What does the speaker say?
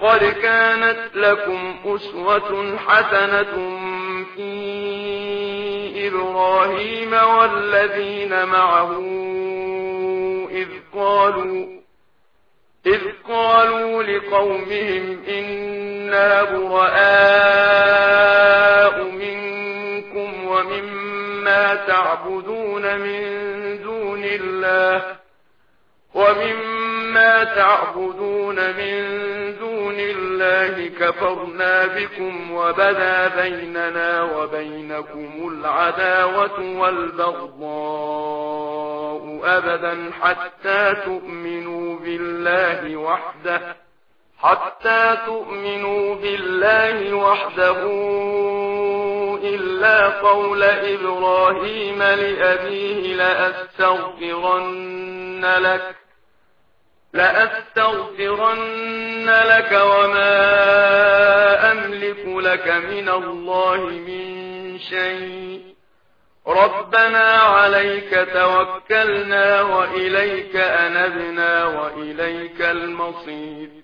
قد كانت لكم أسوة حسنة في إبراهيم والذين معه إذ قالوا لقومهم إنا براء منكم ومما تعبدون من دون الله كفرنا بكم وبدا بيننا وبينكم العداوة والبغضاء أبدا حتى تؤمنوا بالله وحده إلا قول إبراهيم لأبيه لأستغفرن لك وما أملك لك من الله من شيء ربنا عليك توكلنا وإليك أنبنا وإليك المصير